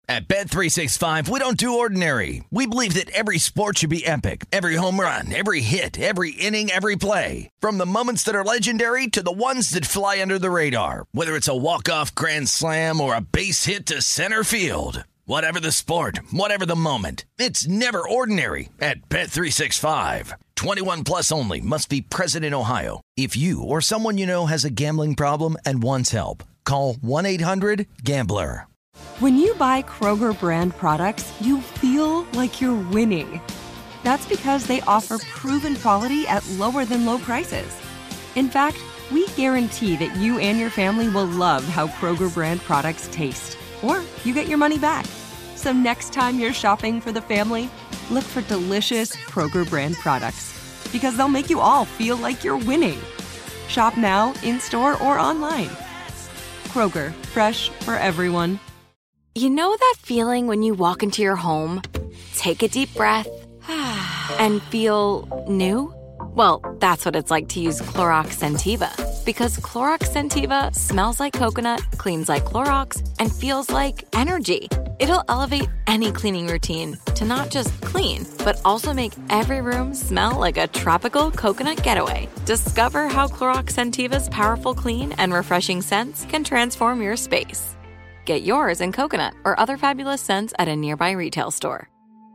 At Bet365, we don't do ordinary. We believe that every sport should be epic. Every home run, every hit, every inning, every play. From the moments that are legendary to the ones that fly under the radar. Whether it's a walk-off grand slam or a base hit to center field. Whatever the sport, whatever the moment. It's never ordinary at Bet365. 21 plus only. Must be present in Ohio. If you or someone you know has a gambling problem and wants help, call 1-800-GAMBLER. When you buy Kroger brand products, you feel like you're winning. That's because they offer proven quality at lower than low prices. In fact, we guarantee that you and your family will love how Kroger brand products taste, or you get your money back. So next time you're shopping for the family, look for delicious Kroger brand products, because they'll make you all feel like you're winning. Shop now, in-store, or online. Kroger, fresh for everyone. You know that feeling when you walk into your home, take a deep breath, and feel new? Well, that's what it's like to use Clorox Scentiva. Because Clorox Scentiva smells like coconut, cleans like Clorox, and feels like energy. It'll elevate any cleaning routine to not just clean, but also make every room smell like a tropical coconut getaway. Discover how Clorox Scentiva's powerful clean and refreshing scents can transform your space. Get yours in coconut or other fabulous scents at a nearby retail store.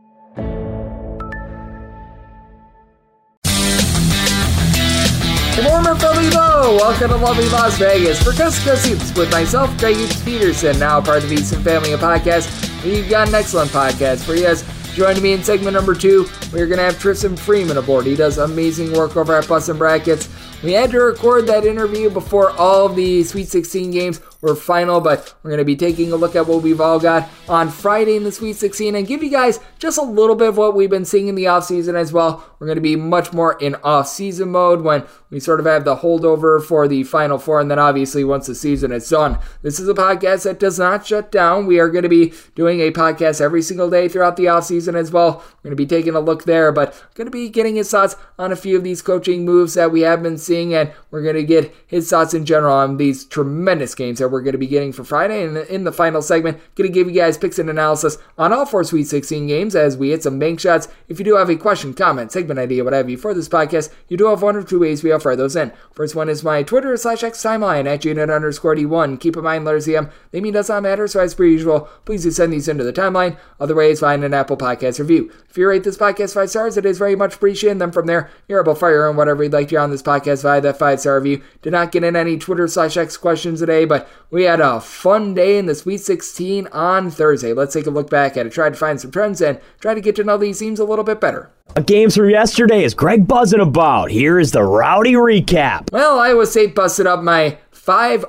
Good morning from Evo. Welcome to lovely Las Vegas for Coast to Coast Hoops with myself, Greg Peterson, now part of the Easton Family Podcast. We've got an excellent podcast for you. As joining me in segment number 2, we're going to have Tristan Freeman aboard. He does amazing work over at Bustin' Brackets. We had to record that interview before all of the Sweet 16 games were final, but we're going to be taking a look at what we've all got on Friday in the Sweet 16 and give you guys just a little bit of what we've been seeing in the offseason as well. We're going to be much more in off-season mode when we sort of have the holdover for the Final Four, and then obviously once the season is done. This is a podcast that does not shut down. We are going to be doing a podcast every single day throughout the offseason as well. We're going to be taking a look there, but going to be getting his thoughts on a few of these coaching moves that we have been seeing, and we're going to get his thoughts in general on these tremendous games that we're going to be getting for Friday. And in the final segment, going to give you guys picks and analysis on all 4 Sweet 16 games as we hit some bank shots. If you do have a question, comment, segment idea, what have you for this podcast, you do have one of 2 ways we offer those in. First one is my Twitter /X timeline at unit_D1. Keep in mind, letters EM, they mean does not matter, so as per usual, please do send these into the timeline. Other ways, find an Apple Podcast review. If you rate this podcast 5 stars, it is very much appreciated. And then from there, you're able to fire on whatever you'd like to hear on this podcast via that 5-star review. Did not get in any Twitter /X questions today, but we had a fun day in the Sweet 16 on Thursday. Let's take a look back at it, try to find some trends, and try to get to know these teams a little bit better. Games from yesterday is Greg buzzing about. Here is the rowdy recap. Well, Iowa State busted up my 5-0-1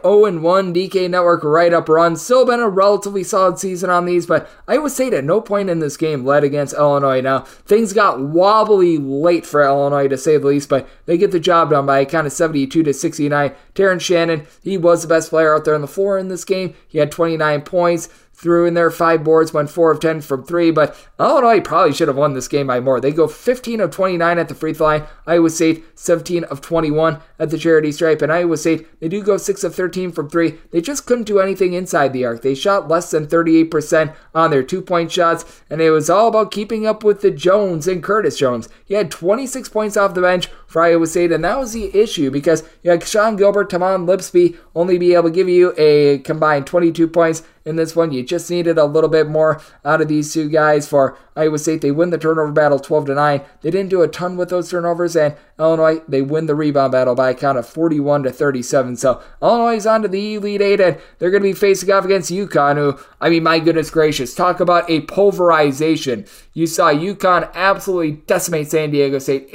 DK Network write-up run. Still been a relatively solid season on these, but Iowa State at no point in this game led against Illinois. Now, things got wobbly late for Illinois, to say the least, but they get the job done by kind of 72-69. Terrence Shannon, he was the best player out there on the floor in this game. He had 29 points. Threw in their 5 boards, went 4 of 10 from 3, but Illinois probably should have won this game by more. They go 15 of 29 at the free throw line. Iowa State 17 of 21 at the charity stripe, and Iowa State, they do go 6 of 13 from 3. They just couldn't do anything inside the arc. They shot less than 38% on their 2-point shots, and it was all about keeping up with the Jones and Curtis Jones. He had 26 points off the bench for Iowa State, and that was the issue because you had Sean Gilbert, Tamon Lipsby only be able to give you a combined 22 points. In this one, you just needed a little bit more out of these 2 guys. For Iowa State, they win the turnover battle 12-9. They didn't do a ton with those turnovers, and Illinois, they win the rebound battle by a count of 41-37. So Illinois is on to the Elite Eight, and they're going to be facing off against UConn, who, I mean, my goodness gracious, talk about a pulverization. You saw UConn absolutely decimate San Diego State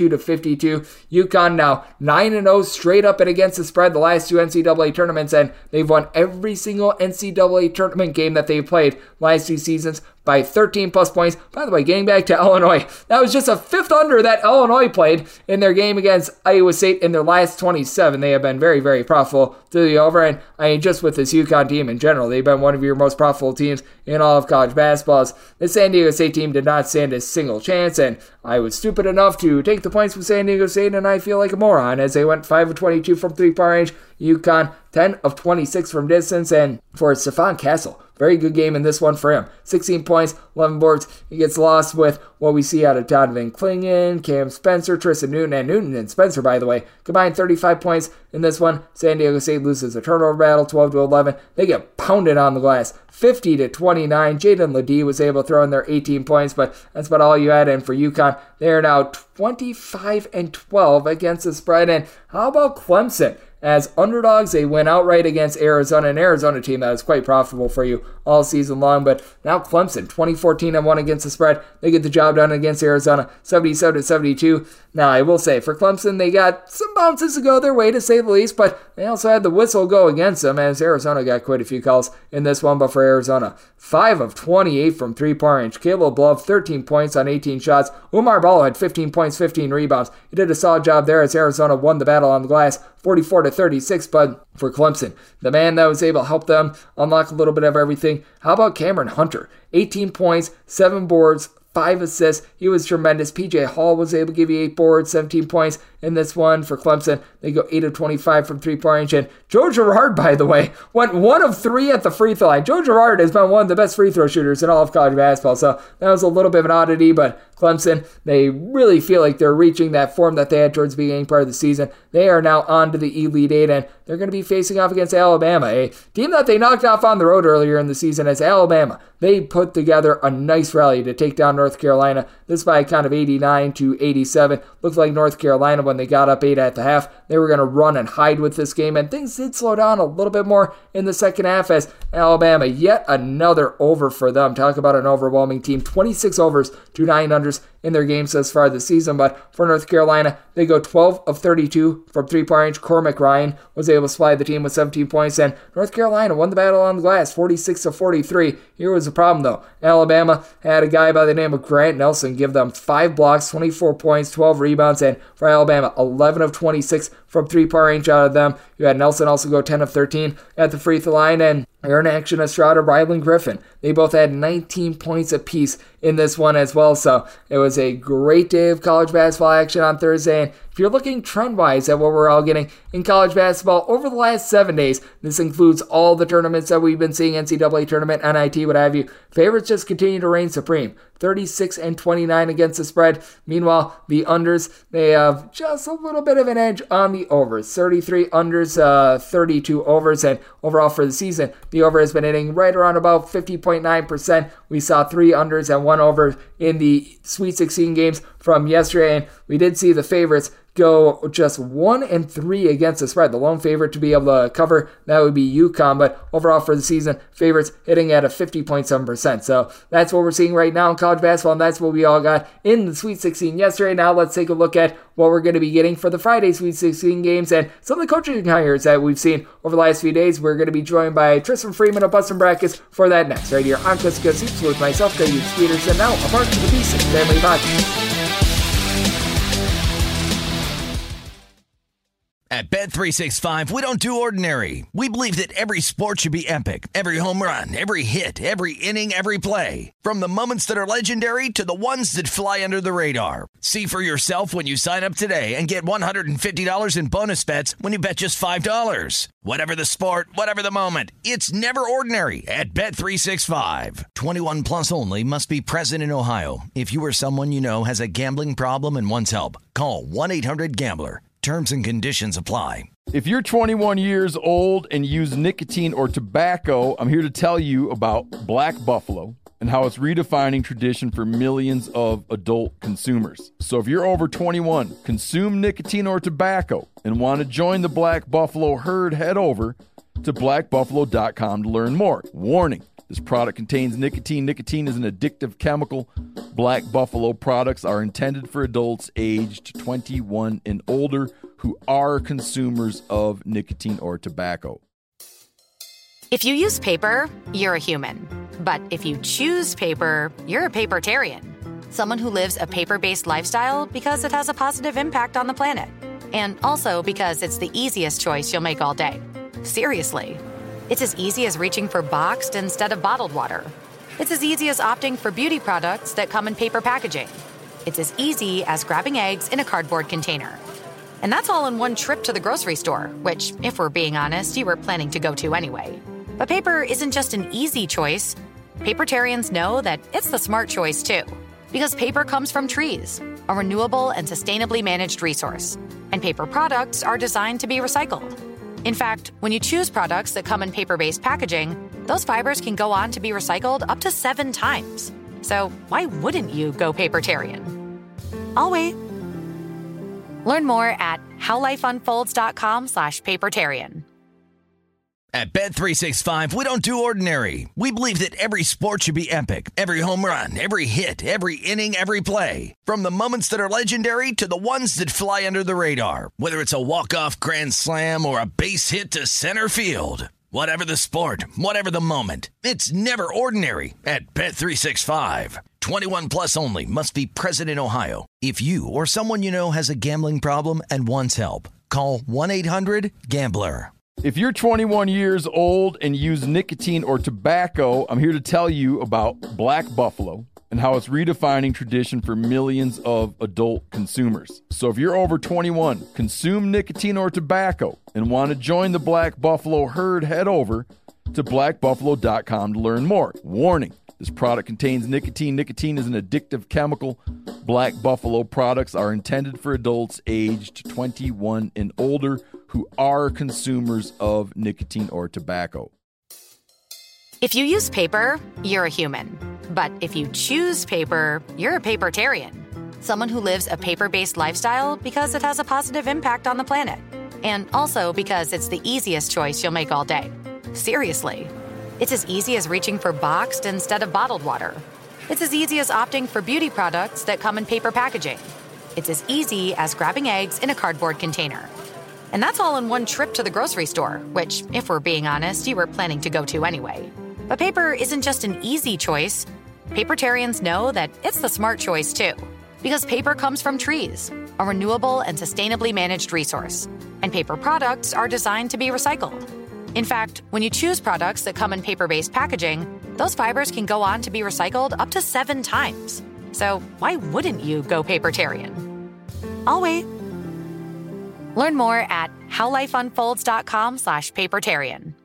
82-52. UConn now 9-0 straight up and against the spread the last 2 NCAA tournaments, and they've won every single NCAA tournament game that they've played last 2 seasons by 13 plus points. By the way, getting back to Illinois, that was just a 5th under that Illinois played in their game against Iowa State in their last 27. They have been very, very profitable to the over, and I mean, just with this UConn team in general, they've been one of your most profitable teams in all of college basketball. The San Diego State team did not stand a single chance, and I was stupid enough to take the points from San Diego State, and I feel like a moron as they went 5 of 22 from 3-point range. UConn 10 of 26 from distance, and for Stephon Castle, very good game in this one for him. 16 points, 11 boards. He gets lost with what we see out of Donovan Clingan, Cam Spencer, Tristan Newton, and Newton and Spencer, by the way, combined 35 points in this one. San Diego State loses a turnover battle, 12-11. They get pounded on the glass, 50-29. Jaden Ledee was able to throw in their 18 points, but that's about all you had. And for UConn, they are now 25-12 against the spread. And how about Clemson? As underdogs, they win outright against Arizona, an Arizona team that is quite profitable for you all season long. But now Clemson, 20-14-1 against the spread. They get the job done against Arizona, 77-72. Now, I will say, for Clemson, they got some bounces to go their way, to say the least, but they also had the whistle go against them, as Arizona got quite a few calls in this one. But for Arizona, 5 of 28 from three-point range. Caleb Love, 13 points on 18 shots. Umar Ballo had 15 points, 15 rebounds. He did a solid job there as Arizona won the battle on the glass, 44-36. But for Clemson, the man that was able to help them unlock a little bit of everything, how about Cameron Hunter? 18 points, 7 boards, 5 assists. He was tremendous. PJ Hall was able to give you 8 boards, 17 points in this one for Clemson. They go 8 of 25 from three-point range. And Joe Girard, by the way, went 1 of 3 at the free throw line. Joe Girard has been one of the best free throw shooters in all of college basketball. So that was a little bit of an oddity, but Clemson, they really feel like they're reaching that form that they had towards the beginning part of the season. They are now on to the Elite Eight, and they're going to be facing off against Alabama, a team that they knocked off on the road earlier in the season. As Alabama, they put together a nice rally to take down North Carolina. This by a count of 89-87. Looked like North Carolina, when they got up 8 at the half, they were going to run and hide with this game, and things did slow down a little bit more in the second half as Alabama, yet another over for them. Talk about an overwhelming team. 26 overs to 9 unders in their games thus far this season. But for North Carolina, they go 12 of 32 from three-point range. Cormac Ryan was able to supply the team with 17 points, and North Carolina won the battle on the glass, 46-43. Here was the problem, though. Alabama had a guy by the name of Grant Nelson give them 5 blocks, 24 points, 12 rebounds, and for Alabama, 11 of 26 from three-point range out of them. You had Nelson also go 10 of 13 at the free throw line, and Aaron Action Estrada, Rylan Griffin, they both had 19 points apiece in this one as well. So it was a great day of college basketball action on Thursday. And if you're looking trend-wise at what we're all getting in college basketball over the last 7 days, this includes all the tournaments that we've been seeing, NCAA tournament, NIT, what have you. Favorites just continue to reign supreme. 36-29 against the spread. Meanwhile, the unders, they have just a little bit of an edge on the overs. 33 unders, 32 overs, and overall for the season, the over has been hitting right around about 50.9%. We saw 3 unders and 1 over in the Sweet 16 games from yesterday, and we did see the favorites go just 1-3 against the spread. The lone favorite to be able to cover, that would be UConn, but overall for the season, favorites hitting at a 50.7%. So that's what we're seeing right now in college basketball, and that's what we all got in the Sweet 16 yesterday. Now let's take a look at what we're going to be getting for the Friday Sweet 16 games and some of the coaching hires that we've seen over the last few days. We're going to be joined by Tristan Freeman of Bustin' Brackets for that next, right here on Cusco Soups with myself, Cody Peterson, now a part of the Beast Family Podcast. At Bet365, we don't do ordinary. We believe that every sport should be epic. Every home run, every hit, every inning, every play. From the moments that are legendary to the ones that fly under the radar. See for yourself when you sign up today and get $150 in bonus bets when you bet just $5. Whatever the sport, whatever the moment, it's never ordinary at Bet365. 21 plus only. Must be present in Ohio. If you or someone you know has a gambling problem and wants help, call 1-800-GAMBLER. Terms and conditions apply. If you're 21 years old and use nicotine or tobacco, I'm here to tell you about Black Buffalo and how it's redefining tradition for millions of adult consumers. So if you're over 21, consume nicotine or tobacco, and want to join the Black Buffalo herd, head over to blackbuffalo.com to learn more. Warning, this product contains nicotine. Nicotine is an addictive chemical. Black Buffalo products are intended for adults aged 21 and older who are consumers of nicotine or tobacco. If you use paper, you're a human. But if you choose paper, you're a papertarian. Someone who lives a paper-based lifestyle because it has a positive impact on the planet. And also because it's the easiest choice you'll make all day. Seriously. It's as easy as reaching for boxed instead of bottled water. It's as easy as opting for beauty products that come in paper packaging. It's as easy as grabbing eggs in a cardboard container. And that's all in one trip to the grocery store, which, if we're being honest, you were planning to go to anyway. But paper isn't just an easy choice. Papertarians know that it's the smart choice too, because paper comes from trees, a renewable and sustainably managed resource, and paper products are designed to be recycled. In fact, when you choose products that come in paper-based packaging, those fibers can go on to be recycled up to 7 times. So why wouldn't you go papertarian? I'll wait. Learn more at howlifeunfolds.com/papertarian. At Bet365, we don't do ordinary. We believe that every sport should be epic. Every home run, every hit, every inning, every play. From the moments that are legendary to the ones that fly under the radar. Whether it's a walk-off grand slam or a base hit to center field. Whatever the sport, whatever the moment. It's never ordinary at Bet365. 21 plus only. Must be present in Ohio. If you or someone you know has a gambling problem and wants help, call 1-800-GAMBLER. If you're 21 years old and use nicotine or tobacco, I'm here to tell you about Black Buffalo and how it's redefining tradition for millions of adult consumers. So if you're over 21, consume nicotine or tobacco, and want to join the Black Buffalo herd, head over to blackbuffalo.com to learn more. Warning, this product contains nicotine. Nicotine is an addictive chemical. Black Buffalo products are intended for adults aged 21 and older who are consumers of nicotine or tobacco. If you use paper, you're a human. But if you choose paper, you're a papertarian. Someone who lives a paper-based lifestyle because it has a positive impact on the planet. And also because it's the easiest choice you'll make all day. Seriously. It's as easy as reaching for boxed instead of bottled water. It's as easy as opting for beauty products that come in paper packaging. It's as easy as grabbing eggs in a cardboard container. And that's all in one trip to the grocery store, which, if we're being honest, you were planning to go to anyway. But paper isn't just an easy choice. Papertarians know that it's the smart choice too, because paper comes from trees, a renewable and sustainably managed resource, and paper products are designed to be recycled. In fact, when you choose products that come in paper-based packaging, those fibers can go on to be recycled up to 7 times. So why wouldn't you go papertarian? I'll wait. Learn more at howlifeunfolds.com/papertarian.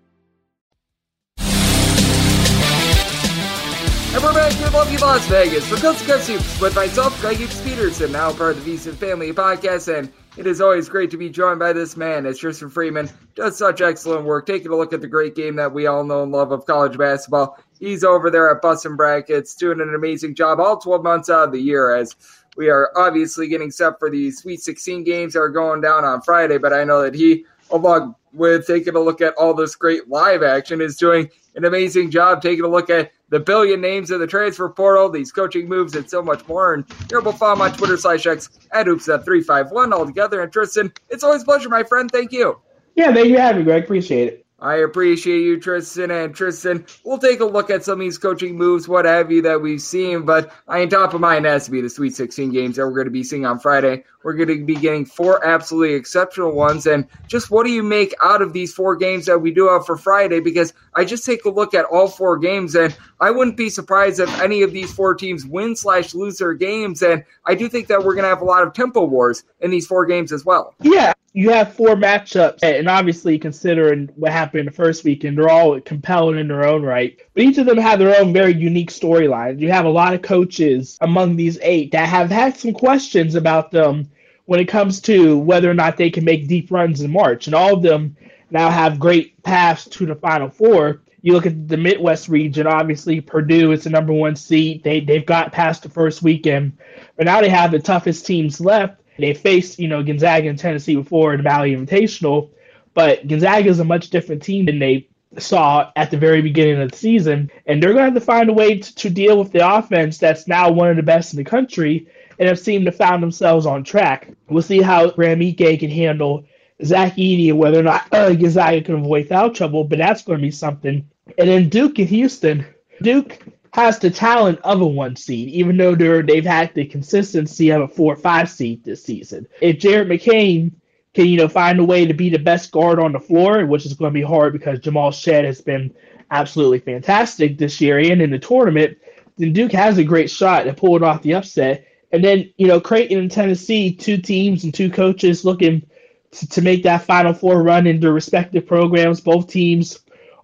And we're back with Love You Las Vegas for Coast to Coast Hoops with myself, Greg Hoops Peterson, now part of the VSiN Family Podcast, and it is always great to be joined by this man as Tristan Freeman does such excellent work, taking a look at the great game that we all know and love of college basketball. He's over there at Bustin' Brackets doing an amazing job all 12 months out of the year as we are obviously getting set for the Sweet 16 games that are going down on Friday, but I know that he, along with taking a look at all this great live action, is doing an amazing job taking a look at the billion names of the transfer portal, these coaching moves, and so much more. And you're able to follow my Twitter /X at HoopsUp351 altogether. And Tristan, it's always a pleasure, my friend. Thank you. Yeah, thank you for having me, Greg. Appreciate it. I appreciate you, Tristan. And Tristan, we'll take a look at some of these coaching moves, what have you, that we've seen. But on top of mind has to be the Sweet 16 games that we're going to be seeing on Friday. We're going to be getting 4 absolutely exceptional ones. And just what do you make out of these 4 games that we do have for Friday? Because I just take a look at all 4 games, and I wouldn't be surprised if any of these 4 teams win/lose their games. And I do think that we're going to have a lot of tempo wars in these 4 games as well. Yeah, you have 4 matchups, and obviously considering what happened in the first weekend, they're all compelling in their own right. But each of them have their own very unique storylines. You have a lot of coaches among these 8 that have had some questions about them when it comes to whether or not they can make deep runs in March. And all of them now have great paths to the Final Four. You look at the Midwest region, obviously Purdue is the number 1 seed. They've got past the first weekend, but now they have the toughest teams left. They faced, Gonzaga and Tennessee before in the Valley Invitational, but Gonzaga is a much different team than they saw at the very beginning of the season, and they're going to have to find a way to deal with the offense that's now one of the best in the country and have seemed to find themselves on track. We'll see how Graham Ike can handle Zach Edey and whether or not Gonzaga can avoid foul trouble, but that's going to be something. And then Duke and Houston. Duke has the talent of a 1 seed, even though they've had the consistency of a 4 or 5 seed this season. If Jared McCain can, find a way to be the best guard on the floor, which is going to be hard because Jamal Shead has been absolutely fantastic this year and in the tournament, then Duke has a great shot at pulling off the upset. And then, Creighton and Tennessee, 2 teams and 2 coaches looking to make that Final Four run in their respective programs. Both teams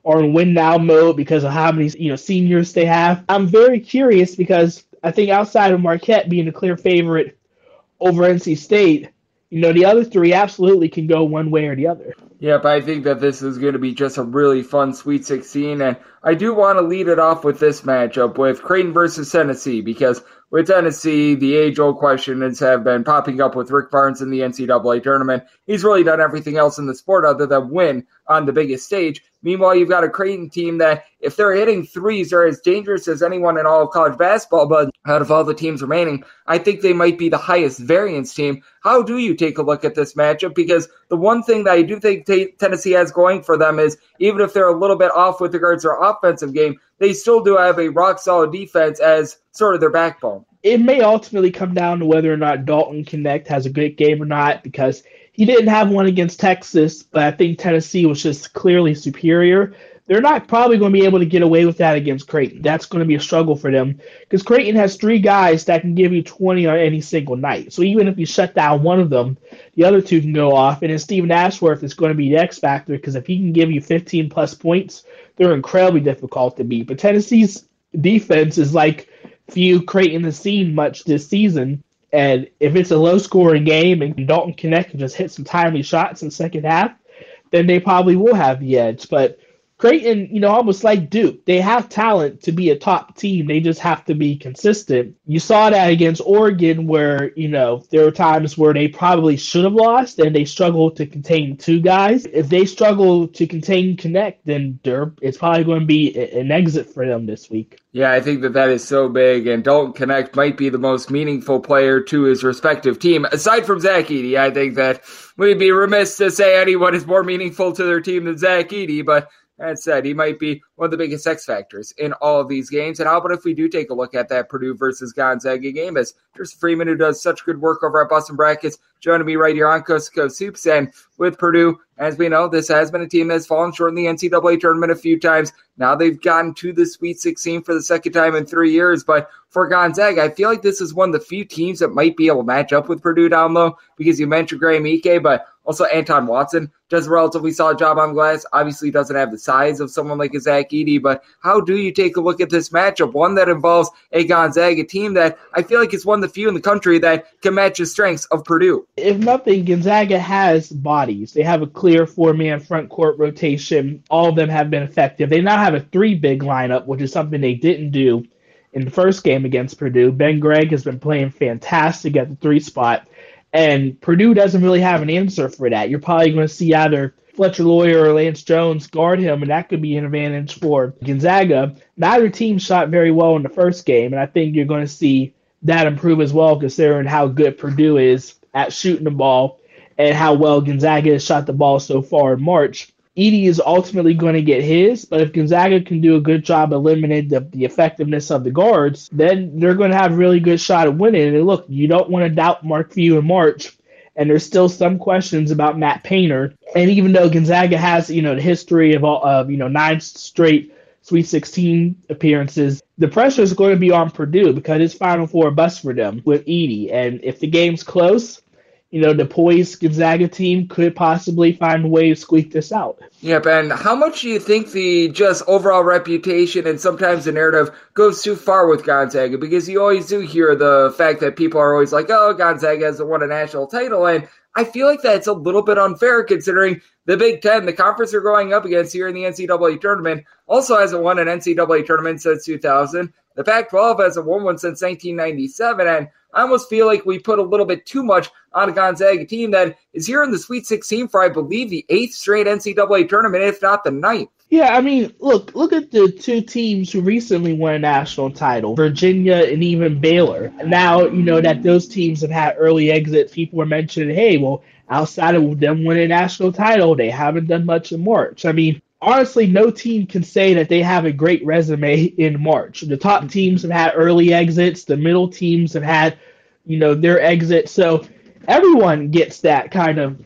are in win now mode because of how many seniors they have. I'm very curious because I think outside of Marquette being a clear favorite over NC State, the other three absolutely can go one way or the other. Yep, I think that this is going to be just a really fun Sweet 16, and I do want to lead it off with this matchup with Creighton versus Tennessee, because with Tennessee, the age-old questions have been popping up with Rick Barnes in the NCAA tournament. He's really done everything else in the sport other than win on the biggest stage. Meanwhile, you've got a Creighton team that, if they're hitting threes, are as dangerous as anyone in all of college basketball, but out of all the teams remaining, I think they might be the highest variance team. How do you take a look at this matchup? Because the one thing that I do think Tennessee has going for them is, even if they're a little bit off with regards to their offensive game, they still do have a rock-solid defense as sort of their backbone. It may ultimately come down to whether or not Dalton Knecht has a great game or not, because he didn't have one against Texas, but I think Tennessee was just clearly superior. They're not probably going to be able to get away with that against Creighton. That's going to be a struggle for them because Creighton has three guys that can give you 20 on any single night. So even if you shut down one of them, the other two can go off. And then Stephen Ashworth is going to be the X factor because if he can give you 15-plus points, they're incredibly difficult to beat. But Tennessee's defense is like few Creighton has seen much this season. And if it's a low-scoring game and Dalton Knecht can just hit some timely shots in the second half, then they probably will have the edge. But Creighton, almost like Duke, they have talent to be a top team. They just have to be consistent. You saw that against Oregon where, there were times where they probably should have lost and they struggled to contain two guys. If they struggle to contain Knecht, then it's probably going to be an exit for them this week. Yeah, I think that is so big, and Dalton Knecht might be the most meaningful player to his respective team. Aside from Zach Edey, I think that we'd be remiss to say anyone is more meaningful to their team than Zach Edey, but that said, he might be one of the biggest X factors in all of these games. And how about if we do take a look at that Purdue versus Gonzaga game, as Tristan Freeman, who does such good work over at Boston Brackets, joining me right here on Coast to Coast Hoops. And with Purdue, as we know, this has been a team that's fallen short in the NCAA tournament a few times. Now they've gotten to the Sweet 16 for the second time in 3 years. But for Gonzaga, I feel like this is one of the few teams that might be able to match up with Purdue down low, because you mentioned Graham Ike, but also Anton Watson does a relatively solid job on glass. Obviously doesn't have the size of someone like a Zach Edey, but how do you take a look at this matchup? One that involves a Gonzaga team that I feel like is one of the few in the country that can match the strengths of Purdue. If nothing, Gonzaga has bodies. They have a clear four-man front court rotation. All of them have been effective. They now have a three-big lineup, which is something they didn't do in the first game against Purdue. Ben Gregg has been playing fantastic at the three spot, and Purdue doesn't really have an answer for that. You're probably going to see either Fletcher Loyer or Lance Jones guard him, and that could be an advantage for Gonzaga. Neither team shot very well in the first game, and I think you're going to see that improve as well, considering how good Purdue is at shooting the ball and how well Gonzaga has shot the ball so far in March. Edey is ultimately going to get his, but if Gonzaga can do a good job eliminating the effectiveness of the guards, then they're going to have a really good shot at winning. And look, you don't want to doubt Mark Few in March, and there's still some questions about Matt Painter. And even though Gonzaga has, the history of 9 straight Sweet 16 appearances, the pressure is going to be on Purdue because it's Final Four bust for them with Edey. And if the game's close, the poised Gonzaga team could possibly find a way to squeak this out. Yep, and how much do you think the just overall reputation and sometimes the narrative goes too far with Gonzaga? Because you always do hear the fact that people are always like, oh, Gonzaga hasn't won a national title, and I feel like that's a little bit unfair considering the Big Ten, the conference they're going up against here in the NCAA tournament, also hasn't won an NCAA tournament since 2000. The Pac-12 hasn't won one since 1997, and I almost feel like we put a little bit too much on a Gonzaga team that is here in the Sweet 16 for, I believe, the 8th straight NCAA tournament, if not the 9th. Yeah, I mean, look at the two teams who recently won a national title, Virginia and even Baylor. Now, that those teams have had early exits. People were mentioning, hey, well, outside of them winning a national title, they haven't done much in March. I mean, honestly, no team can say that they have a great resume in March. The top teams have had early exits. The middle teams have had, their exits. So everyone gets that kind of,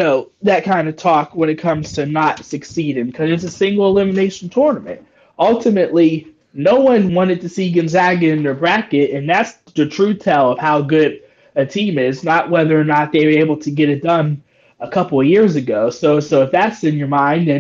talk when it comes to not succeeding because it's a single elimination tournament. Ultimately, no one wanted to see Gonzaga in their bracket, and that's the true tell of how good a team is, not whether or not they were able to get it done a couple of years ago. So if that's in your mind, then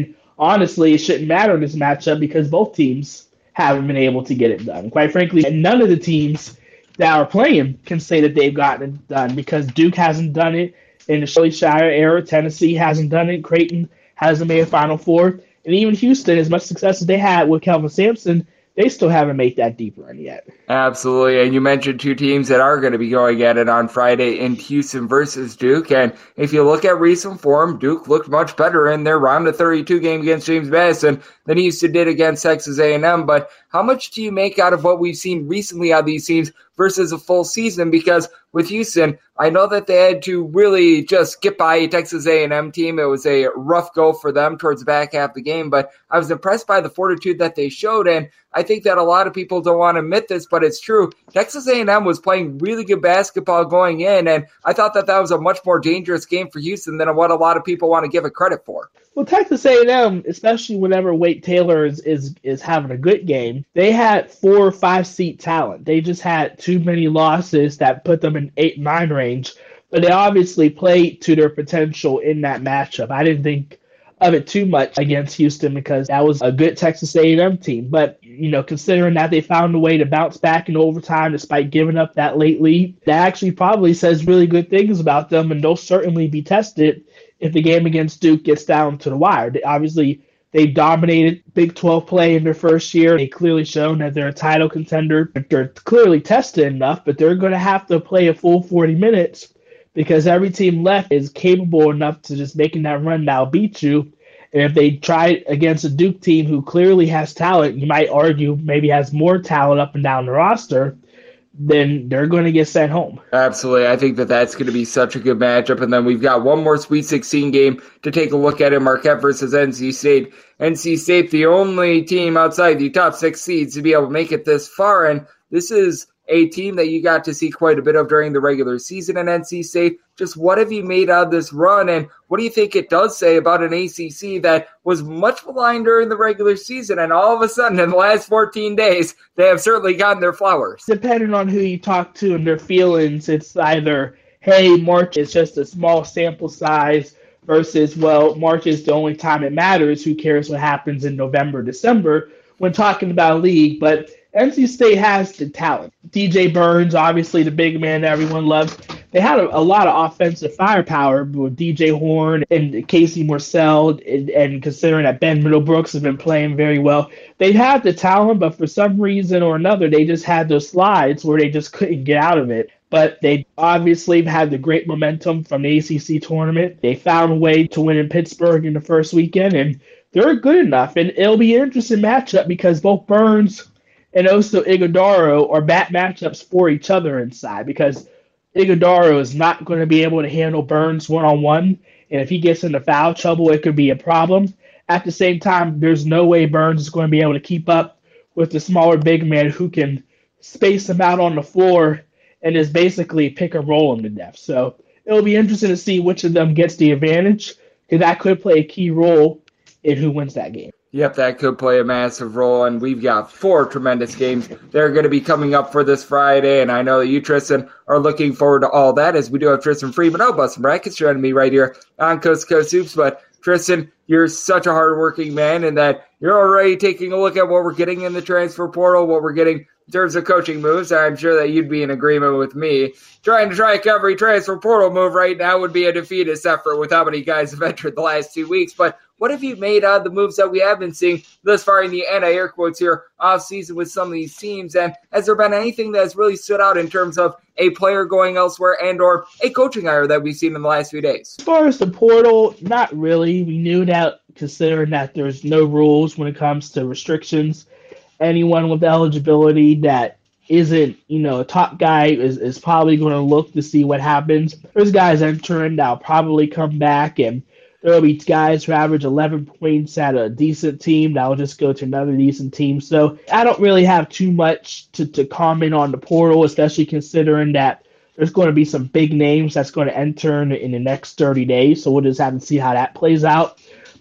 honestly, it shouldn't matter in this matchup because both teams haven't been able to get it done. Quite frankly, none of the teams that are playing can say that they've gotten it done because Duke hasn't done it in the Shirley Shire era. Tennessee hasn't done it. Creighton hasn't made a Final Four. And even Houston, as much success as they had with Kelvin Sampson, they still haven't made that deep run yet. Absolutely. And you mentioned two teams that are going to be going at it on Friday in Houston versus Duke. And if you look at recent form, Duke looked much better in their round of 32 game against James Madison than Houston did against Texas A&M. But how much do you make out of what we've seen recently out of these teams versus a full season? Because with Houston, I know that they had to really just get by a Texas A&M team. It was a rough go for them towards the back half of the game, but I was impressed by the fortitude that they showed, and I think that a lot of people don't want to admit this, but it's true. Texas A&M was playing really good basketball going in, and I thought that was a much more dangerous game for Houston than what a lot of people want to give it credit for. Well, Texas A&M, especially whenever Wade Taylor is having a good game, they had 4 or 5 seat talent. They just had too many losses that put them in 8-9 range, but they obviously played to their potential in that matchup. I didn't think of it too much against Houston because that was a good Texas A&M team. But, considering that they found a way to bounce back in overtime despite giving up that late lead, that actually probably says really good things about them, and they'll certainly be tested if the game against Duke gets down to the wire. They dominated Big 12 play in their first year. They clearly shown that they're a title contender. They're clearly tested enough, but they're going to have to play a full 40 minutes because every team left is capable enough to just making that run now beat you. And if they try against a Duke team who clearly has talent, you might argue maybe has more talent up and down the roster, then they're going to get sent home. Absolutely. I think that that's going to be such a good matchup. And then we've got one more Sweet 16 game to take a look at in Marquette versus NC State. NC State, the only team outside the top 6 seeds to be able to make it this far. And this is a team that you got to see quite a bit of during the regular season in NC State. Just what have you made out of this run, and what do you think it does say about an ACC that was much maligned during the regular season, and all of a sudden in the last 14 days, they have certainly gotten their flowers? Depending on who you talk to and their feelings, it's either, hey, March is just a small sample size, versus, well, March is the only time it matters. Who cares what happens in November, December when talking about a league? But NC State has the talent. DJ Burns, obviously the big man that everyone loves. They had a lot of offensive firepower with DJ Horn and Casey Morsell, and considering that Ben Middlebrooks has been playing very well. They had the talent, but for some reason or another, they just had those slides where they just couldn't get out of it. But they obviously had the great momentum from the ACC tournament. They found a way to win in Pittsburgh in the first weekend, and they're good enough. And it'll be an interesting matchup because both Burns and also Ighodaro are bad matchups for each other inside, because Ighodaro is not going to be able to handle Burns one-on-one, and if he gets into foul trouble, it could be a problem. At the same time, there's no way Burns is going to be able to keep up with the smaller big man who can space him out on the floor and just basically pick and roll him to death. So it'll be interesting to see which of them gets the advantage, because that could play a key role in who wins that game. Yep, that could play a massive role, and we've got 4 tremendous games that are going to be coming up for this Friday, and I know that you, Tristan, are looking forward to all that, as we do have Tristan Freeman of Bustin' Brackets joining me right here on Coast to Coast Hoops. But Tristan, you're such a hardworking man, and that you're already taking a look at what we're getting in the transfer portal, what we're getting in terms of coaching moves. I'm sure that you'd be in agreement with me. Trying to track every transfer portal move right now would be a defeatist effort with how many guys have entered the last 2 weeks. But what have you made out of the moves that we have been seeing thus far in the anti-air quotes here off-season with some of these teams? And has there been anything that has really stood out in terms of a player going elsewhere and or a coaching hire that we've seen in the last few days? As far as the portal, not really. We knew that, considering that there's no rules when it comes to restrictions. Anyone with eligibility that isn't, a top guy is probably going to look to see what happens. There's guys entering that'll probably come back, and there will be guys who average 11 points at a decent team that will just go to another decent team. So I don't really have too much to comment on the portal, especially considering that there's going to be some big names that's going to enter in the next 30 days. So we'll just have to see how that plays out.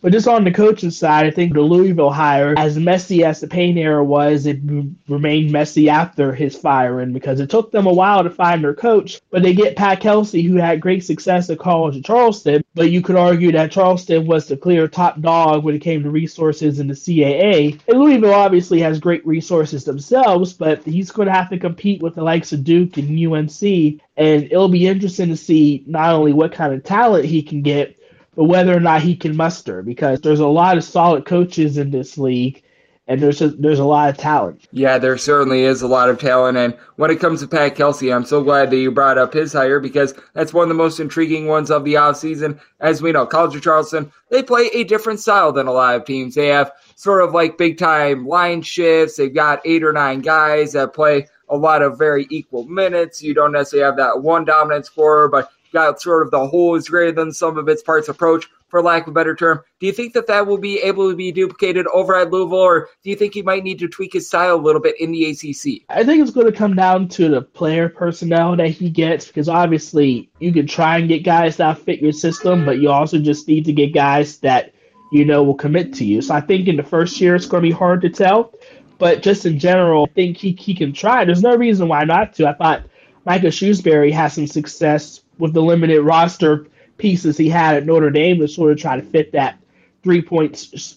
But just on the coaching side, I think the Louisville hire, as messy as the Payne era was, it remained messy after his firing because it took them a while to find their coach. But they get Pat Kelsey, who had great success at college at Charleston. But you could argue that Charleston was the clear top dog when it came to resources in the CAA. And Louisville obviously has great resources themselves, but he's going to have to compete with the likes of Duke and UNC. And it'll be interesting to see not only what kind of talent he can get, but whether or not he can muster, because there's a lot of solid coaches in this league, and there's a lot of talent. Yeah, there certainly is a lot of talent, and when it comes to Pat Kelsey, I'm so glad that you brought up his hire, because that's one of the most intriguing ones of the offseason. As we know, College of Charleston, they play a different style than a lot of teams. They have sort of like big-time line shifts. They've got 8 or 9 guys that play a lot of very equal minutes. You don't necessarily have that one dominant scorer, but got sort of the whole is greater than some of its parts approach, for lack of a better term. Do you think that will be able to be duplicated over at Louisville, or do you think he might need to tweak his style a little bit in the ACC? I think it's going to come down to the player personnel that he gets, because obviously you can try and get guys that fit your system, but you also just need to get guys that you know will commit to you. So I think in the first year it's going to be hard to tell, but just in general, I think he can try. There's no reason why not to. I thought Micah Shrewsbury had some success with the limited roster pieces he had at Notre Dame to sort of try to fit that three-point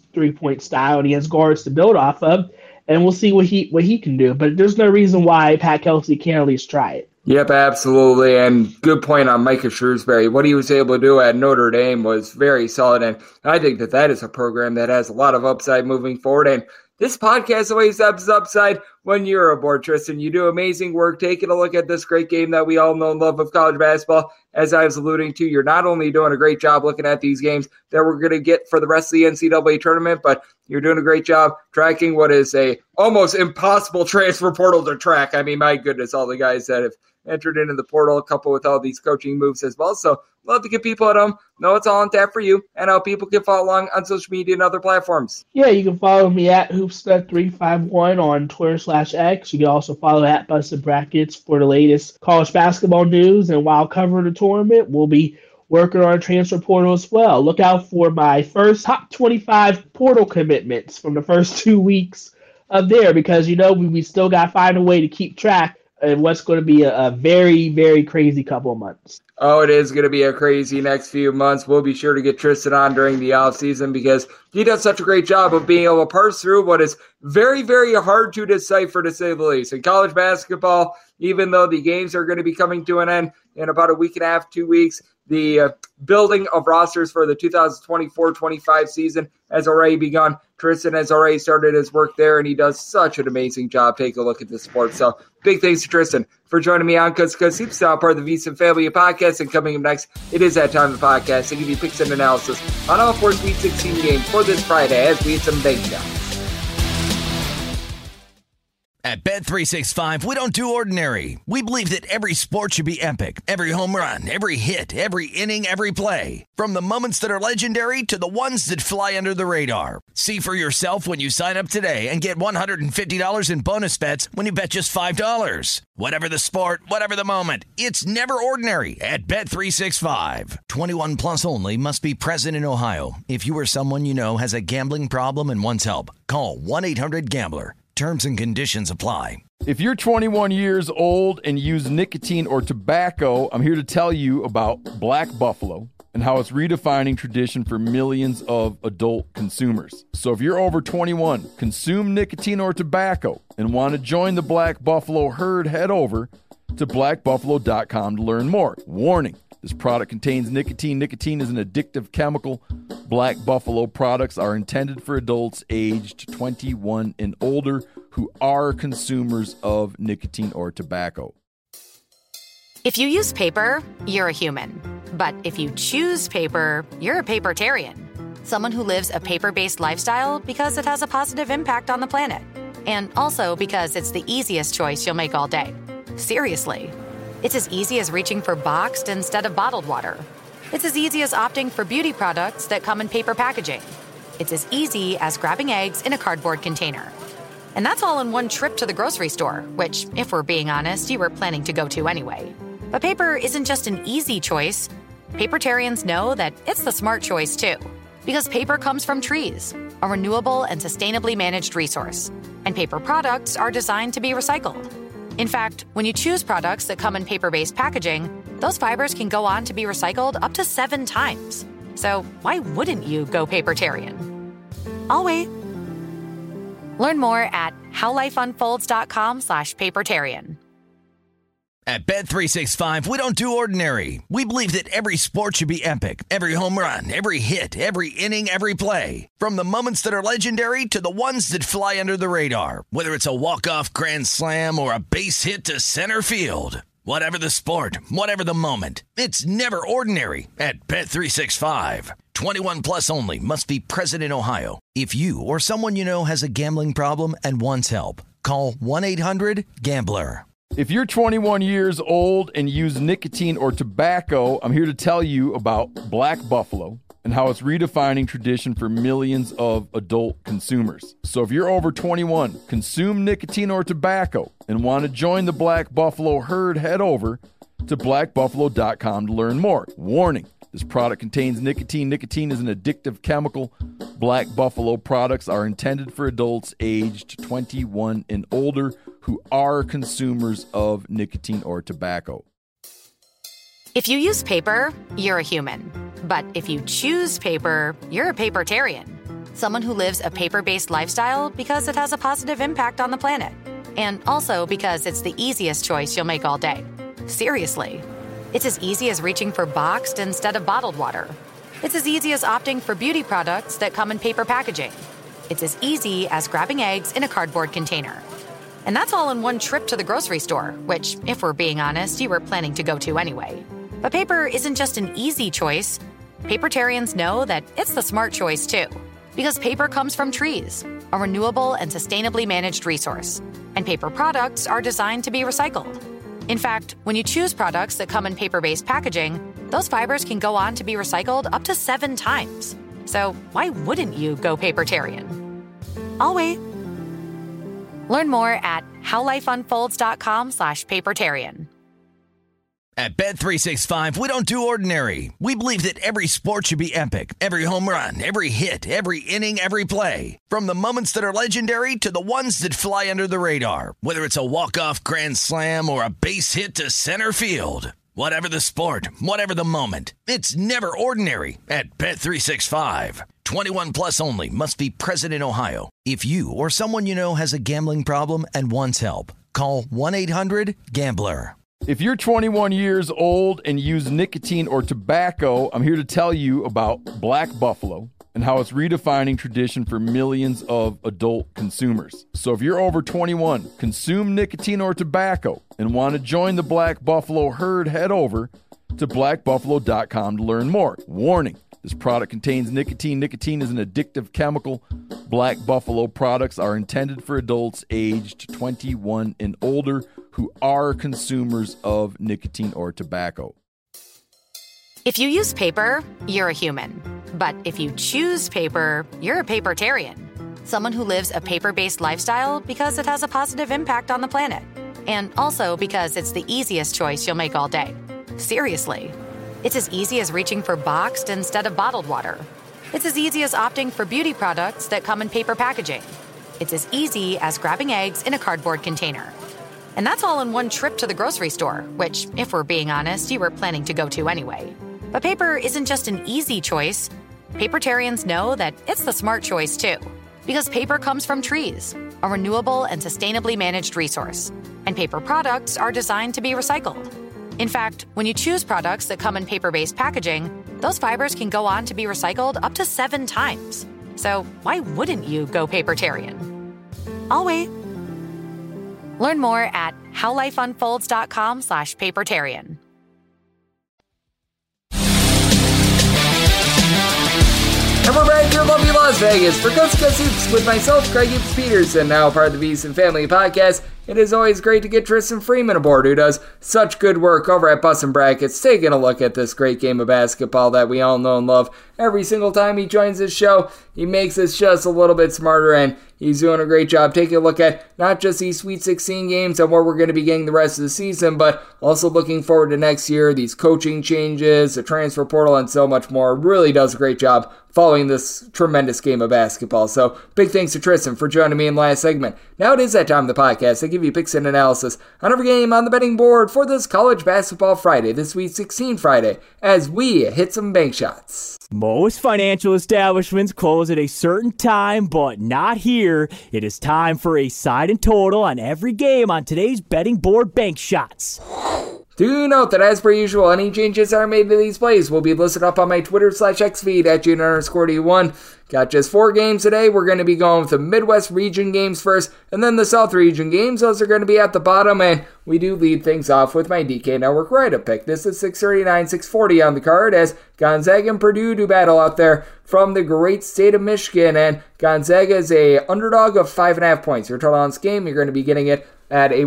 style, and he has guards to build off of, and we'll see what he can do. But there's no reason why Pat Kelsey can't at least try it. Yep, absolutely, and good point on Micah Shrewsbury. What he was able to do at Notre Dame was very solid, and I think that is a program that has a lot of upside moving forward, and this podcast always has upside when you're aboard, Tristan. You do amazing work taking a look at this great game that we all know and love of college basketball. As I was alluding to, you're not only doing a great job looking at these games that we're going to get for the rest of the NCAA tournament, but you're doing a great job tracking what is a almost impossible transfer portal to track. I mean, my goodness, all the guys that have entered into the portal, coupled with all these coaching moves as well. So love to get people at home know it's all on tap for you, and how people can follow along on social media and other platforms. Yeah, you can follow me at Hoopstud351 on Twitter/X. You can also follow at Busted Brackets for the latest college basketball news. And while covering the tournament, we'll be working on a transfer portal as well. Look out for my first top 25 portal commitments from the first 2 weeks of there, because we still got to find a way to keep track of what's going to be a very, very crazy couple of months. Oh, it is going to be a crazy next few months. We'll be sure to get Tristan on during the offseason, because he does such a great job of being able to parse through what is very, very hard to decipher, to say the least. In college basketball, even though the games are going to be coming to an end in about a week and a half, 2 weeks, the building of rosters for the 2024-25 season has already begun. Tristan has already started his work there, and he does such an amazing job. Take a look at the sport. So big thanks to Tristan for joining me on Cuz Hoops, now part of the VSiN family of podcasts. And coming up next, it is that time of the podcast to give you picks and analysis on all 4 Sweet 16 games for this Friday as we hit some breakdowns. At Bet365, we don't do ordinary. We believe that every sport should be epic. Every home run, every hit, every inning, every play. From the moments that are legendary to the ones that fly under the radar. See for yourself when you sign up today and get $150 in bonus bets when you bet just $5. Whatever the sport, whatever the moment, it's never ordinary at Bet365. 21 plus only. Must be present in Ohio. If you or someone you know has a gambling problem and wants help, call 1-800-GAMBLER. Terms and conditions apply. If you're 21 years old and use nicotine or tobacco, I'm here to tell you about Black Buffalo and how it's redefining tradition for millions of adult consumers. So if you're over 21, consume nicotine or tobacco, and want to join the Black Buffalo herd, head over to blackbuffalo.com to learn more. Warning: this product contains nicotine. Nicotine is an addictive chemical. Black Buffalo products are intended for adults aged 21 and older who are consumers of nicotine or tobacco. If you use paper, you're a human. But if you choose paper, you're a papertarian. Someone who lives a paper-based lifestyle because it has a positive impact on the planet. And also because it's the easiest choice you'll make all day. Seriously. It's as easy as reaching for boxed instead of bottled water. It's as easy as opting for beauty products that come in paper packaging. It's as easy as grabbing eggs in a cardboard container. And that's all in one trip to the grocery store, which, if we're being honest, you were planning to go to anyway. But paper isn't just an easy choice. Papertarians know that it's the smart choice, too. Because paper comes from trees, a renewable and sustainably managed resource. And paper products are designed to be recycled. In fact, when you choose products that come in paper-based packaging, those fibers can go on to be recycled up to 7 times. So why wouldn't you go papertarian? I'll wait. Learn more at howlifeunfolds.com/papertarian. At Bet365, we don't do ordinary. We believe that every sport should be epic. Every home run, every hit, every inning, every play. From the moments that are legendary to the ones that fly under the radar. Whether it's a walk-off grand slam or a base hit to center field. Whatever the sport, whatever the moment. It's never ordinary at Bet365. 21 plus only. Must be present in Ohio. If you or someone you know has a gambling problem and wants help, call 1-800-GAMBLER. If you're 21 years old and use nicotine or tobacco, I'm here to tell you about Black Buffalo and how it's redefining tradition for millions of adult consumers. So if you're over 21, consume nicotine or tobacco, and want to join the Black Buffalo herd, head over to blackbuffalo.com to learn more. Warning, this product contains nicotine. Nicotine is an addictive chemical. Black Buffalo products are intended for adults aged 21 and older who are consumers of nicotine or tobacco. If you use paper, you're a human. But if you choose paper, you're a papertarian. Someone who lives a paper-based lifestyle because it has a positive impact on the planet. And also because it's the easiest choice you'll make all day. Seriously. It's as easy as reaching for boxed instead of bottled water. It's as easy as opting for beauty products that come in paper packaging. It's as easy as grabbing eggs in a cardboard container. And that's all in one trip to the grocery store, which, if we're being honest, you were planning to go to anyway. But paper isn't just an easy choice. Papertarians know that it's the smart choice, too. Because paper comes from trees, a renewable and sustainably managed resource. And paper products are designed to be recycled. In fact, when you choose products that come in paper-based packaging, those fibers can go on to be recycled up to 7 times. So why wouldn't you go papertarian? I'll wait. Learn more at howlifeunfolds.com/papertarian. At Bet365, we don't do ordinary. We believe that every sport should be epic. Every home run, every hit, every inning, every play. From the moments that are legendary to the ones that fly under the radar. Whether it's a walk-off grand slam or a base hit to center field. Whatever the sport, whatever the moment. It's never ordinary at Bet365. 21 plus only. Must be present in Ohio. If you or someone you know has a gambling problem and wants help, call 1-800-GAMBLER. If you're 21 years old and use nicotine or tobacco, I'm here to tell you about Black Buffalo and how it's redefining tradition for millions of adult consumers. So if you're over 21, consume nicotine or tobacco, and want to join the Black Buffalo herd, head over to blackbuffalo.com to learn more. Warning, this product contains nicotine. Nicotine is an addictive chemical. Black Buffalo products are intended for adults aged 21 and older who are consumers of nicotine or tobacco. If you use paper, you're a human. But if you choose paper, you're a papertarian. Someone who lives a paper-based lifestyle because it has a positive impact on the planet. And also because it's the easiest choice you'll make all day. Seriously. It's as easy as reaching for boxed instead of bottled water. It's as easy as opting for beauty products that come in paper packaging. It's as easy as grabbing eggs in a cardboard container. And that's all in one trip to the grocery store, which, if we're being honest, you were planning to go to anyway. But paper isn't just an easy choice. Papertarians know that it's the smart choice, too. Because paper comes from trees, a renewable and sustainably managed resource. And paper products are designed to be recycled. In fact, when you choose products that come in paper-based packaging, those fibers can go on to be recycled up to 7 times. So why wouldn't you go papertarian? I'll wait. Learn more at howlifeunfolds.com/papertarian. And we're back here in lovely Las Vegas for Coast to Coast Hoops with myself, Craig Hoops Peterson, now part of the Beast and Family Podcast. It is always great to get Tristan Freeman aboard, who does such good work over at Bussin' Brackets, taking a look at this great game of basketball that we all know and love. Every single time he joins this show, he makes us just a little bit smarter, and he's doing a great job taking a look at not just these Sweet 16 games and where we're going to be getting the rest of the season, but also looking forward to next year, these coaching changes, the transfer portal, and so much more. Really does a great job following this tremendous game of basketball. So big thanks to Tristan for joining me in the last segment. Now it is that time of the podcast. I give you picks and analysis on every game on the betting board for this College Basketball Friday, this Sweet 16 Friday, as we hit some bank shots. Most financial establishments close at a certain time, but not here. It is time for a side and total on every game on today's betting board bank shots. Do note that as per usual, any changes that are made to these plays will be listed up on my Twitter/X feed at June_D1. Got just 4 games today. We're going to be going with the Midwest region games first, and then the South region games. Those are going to be at the bottom, and we do lead things off with my DK Network write-up pick. This is 639, 640 on the card as Gonzaga and Purdue do battle out there from the great state of Michigan, and Gonzaga is a underdog of 5.5 points. Your total on this game, you're going to be getting it at a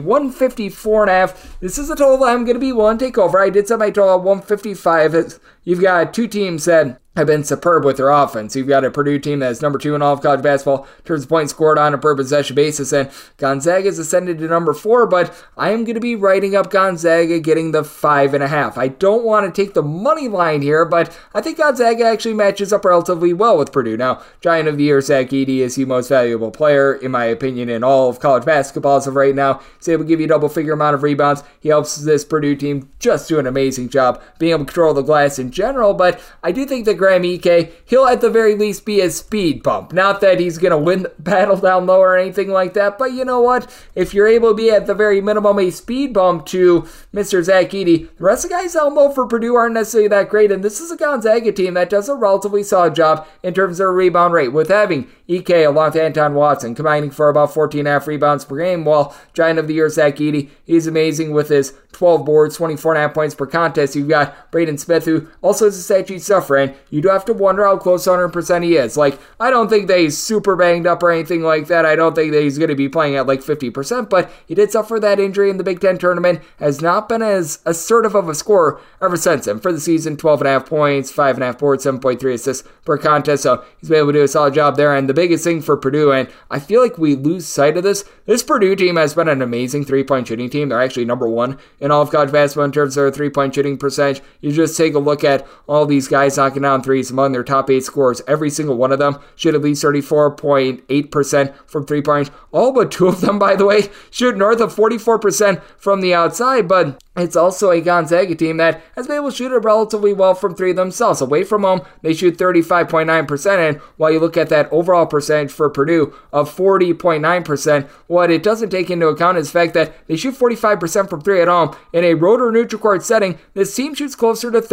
154.5. This is a total I'm going to be willing to take over. I did set my total at 155. You've got 2 teams that have been superb with their offense. You've got a Purdue team that is number 2 in all of college basketball in terms of points scored on a per possession basis, and Gonzaga has ascended to number 4, but I am going to be writing up Gonzaga getting the 5.5. I don't want to take the money line here, but I think Gonzaga actually matches up relatively well with Purdue. Now, Giant of the Year, Zach Edey is the most valuable player, in my opinion, in all of college basketball as of right now. He's able to give you a double-figure amount of rebounds. He helps this Purdue team just do an amazing job being able to control the glass in general, but I do think that Graham Ike, he'll at the very least be a speed bump. Not that he's going to win the battle down low or anything like that, but you know what? If you're able to be at the very minimum a speed bump to Mr. Zach Edey, the rest of the guys down low for Purdue aren't necessarily that great, and this is a Gonzaga team that does a relatively solid job in terms of their rebound rate, with having Ike along with Anton Watson combining for about 14.5 rebounds per game, while Giant of the Year Zach Edey, he's amazing with his 12 boards, 24.5 points per contest. You've got Braden Smith, who also is a stat sheet sufferer, and you do have to wonder how close to 100% he is. Like, I don't think that he's super banged up or anything like that. I don't think that he's going to be playing at like 50%, but he did suffer that injury in the Big Ten tournament, has not been as assertive of a scorer ever since. And for the season, 12.5 points, 5.5 boards, 7.3 assists per contest, so he's been able to do a solid job there. And the biggest thing for Purdue, and I feel like we lose sight of this Purdue team has been an amazing three-point shooting team. They're actually number 1 in all of college basketball in terms of their three-point shooting percentage. You just take a look at all these guys knocking down threes among their top 8 scorers. Every single one of them shoot at least 34.8% from three-point. All but 2 of them, by the way, shoot north of 44% from the outside, but it's also a Gonzaga team that has been able to shoot it relatively well from 3 themselves. Away from home, they shoot 35.9%, and while you look at that overall percentage for Purdue of 40.9%, what it doesn't take into account is the fact that they shoot 45% from 3 at home. In a road or neutral court setting, this team shoots closer to